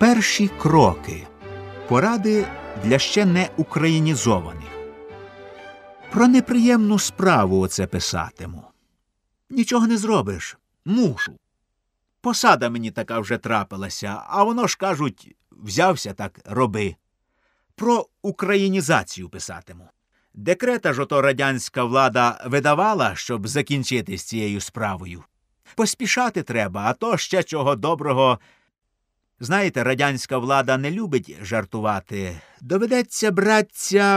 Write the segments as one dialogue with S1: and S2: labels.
S1: Перші кроки. Поради для ще не українізованих. Про неприємну справу оце писатиму. Нічого не зробиш. Мушу. Посада мені така вже трапилася, а воно ж, кажуть, взявся так роби. Про українізацію писатиму. Декрета ж ото радянська влада видавала, щоб закінчити з цією справою. Поспішати треба, а то ще чого доброго. Знаєте, радянська влада не любить жартувати. Доведеться, браття,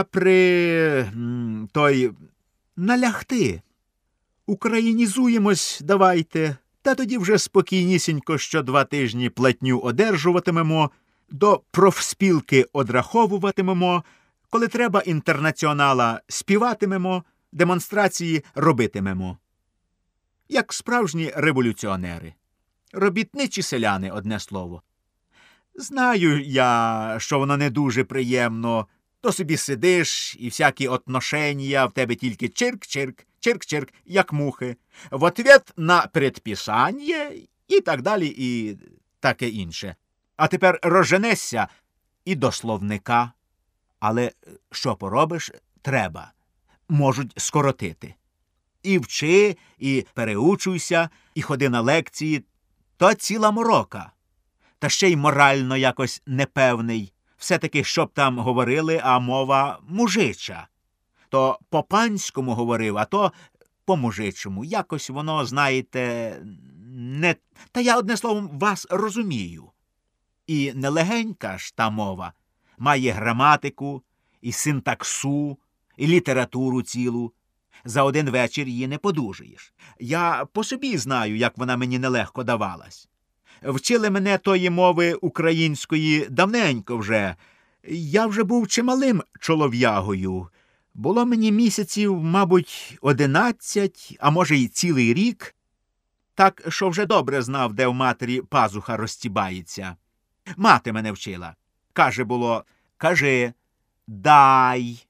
S1: налягти. Українізуємось давайте, та тоді вже спокійнісінько що 2 тижні платню одержуватимемо, до профспілки одраховуватимемо, коли треба інтернаціонала співатимемо, демонстрації робитимемо. Як справжні революціонери. Робітничі селяни, одне слово. Знаю я, що воно не дуже приємно. То собі сидиш, і всякі отношення в тебе тільки чирк-чирк, чирк-чирк, як мухи. В ответ на предписання і так далі, і таке інше. А тепер розженешся і до словника. Але що поробиш, треба. Можуть скоротити. І вчи, і переучуйся, і ходи на лекції. То ціла морока. Та ще й морально якось непевний. Все-таки, щоб там говорили, а мова мужича. То по-панському говорив, а то по-мужичому. Якось воно, знаєте, не... Та я, одне словом, вас розумію. І нелегенька ж та мова. Має граматику, і синтаксу, і літературу цілу. За один вечір її не подужаєш. Я по собі знаю, як вона мені нелегко давалась. Вчили мене тої мови української давненько вже. Я вже був чималим чолов'ягою. Було мені місяців, мабуть, 11, а може й цілий рік. Так, що вже добре знав, де в матері пазуха розстібається. Мати мене вчила. Каже було, кажи, дай.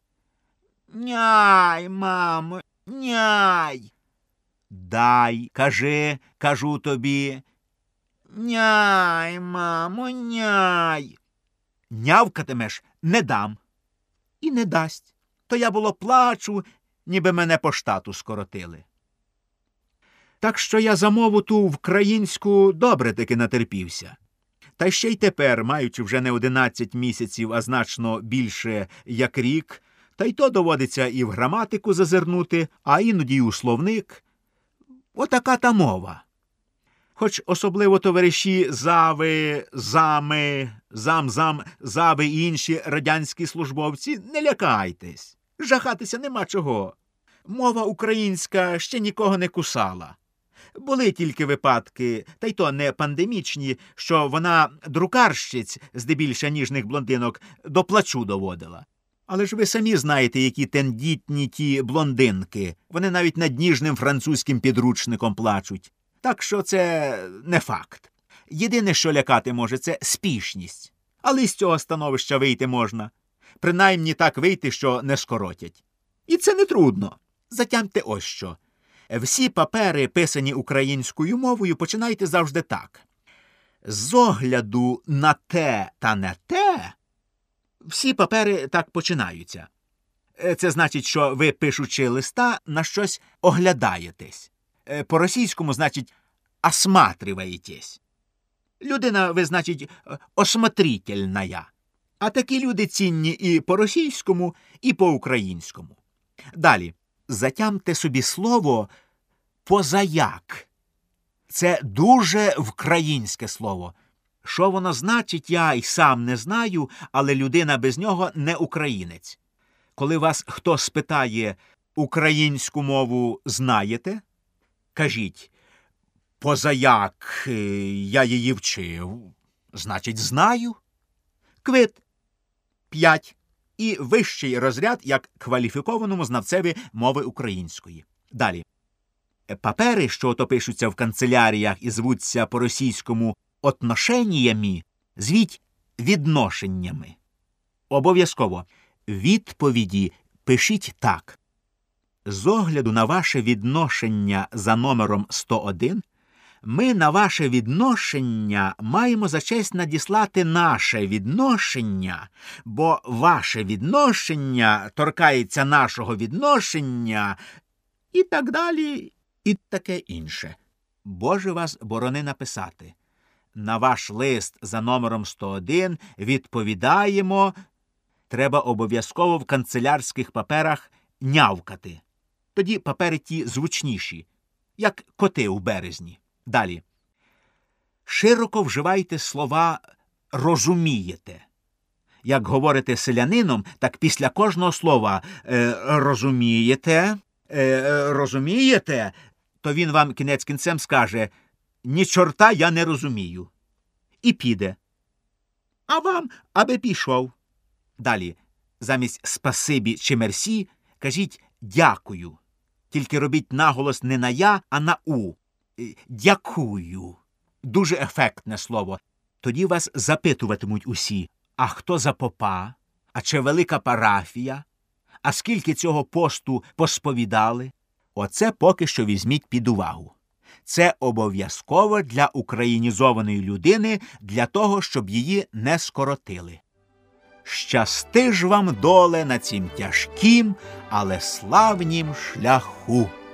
S1: Няй, мамо, няй. Дай, кажи, кажу тобі. Няй, мамо, няй. Нявкатимеш, не дам. І не дасть. То я було плачу, ніби мене по штату скоротили. Так що я за мову ту вкраїнську добре таки натерпівся. Та ще й тепер, маючи вже не 11 місяців, а значно більше, як рік, та й то доводиться і в граматику зазирнути, а іноді й у словник. Отака та мова. Хоч особливо товариші зави, зами, зам-зам, зави і інші радянські службовці, не лякайтесь. Жахатися нема чого. Мова українська ще нікого не кусала. Були тільки випадки, та й то не пандемічні, що вона друкарщиць, здебільша ніжних блондинок, до плачу доводила. Але ж ви самі знаєте, які тендітні ті блондинки. Вони навіть над ніжним французьким підручником плачуть. Так що це не факт. Єдине, що лякати може, це спішність. Але з цього становища вийти можна. Принаймні так вийти, що не скоротять. І це не трудно. Затямте ось що. Всі папери, писані українською мовою, починайте завжди так. З огляду на те та не те, всі папери так починаються. Це значить, що ви, пишучи листа, на щось оглядаєтесь. По-російському, значить, осматриваєтесь. Людина, ви, значить, осмотрительная. А такі люди цінні і по-російському, і по-українському. Далі. Затямте собі слово «позаяк». Це дуже вкраїнське слово. Що воно значить, я й сам не знаю, але людина без нього не українець. Коли вас хто спитає, українську мову знаєте? Кажіть, позаяк я її вчив, значить, знаю. Квит. 5. І вищий розряд, як кваліфікованому знавцеві мови української. Далі. Папери, що ото пишуться в канцеляріях і звуться по-російському «отношеннями», звіть «відношеннями». Обов'язково. Відповіді пишіть так. З огляду на ваше відношення за номером 101, ми на ваше відношення маємо за честь надіслати наше відношення, бо ваше відношення торкається нашого відношення і так далі, і таке інше. Боже вас борони написати. На ваш лист за номером 101 відповідаємо, треба обов'язково в канцелярських паперах нявкати. Тоді папери ті звучніші, як коти у березні. Далі. Широко вживайте слова «розумієте». Як говорите селянином, так після кожного слова «розумієте», то він вам кінець кінцем скаже «ні чорта я не розумію» і піде. А вам, аби пішов. Далі. Замість «спасибі» чи «мерсі» кажіть «дякую». Тільки робіть наголос не на «я», а на «у». «Дякую». Дуже ефектне слово. Тоді вас запитуватимуть усі, а хто за попа? А чи велика парафія? А скільки цього посту посповідали? Оце поки що візьміть під увагу. Це обов'язково для українізованої людини, для того, щоб її не скоротили. Щасти ж вам, доле, на цім тяжкім, але славнім шляху!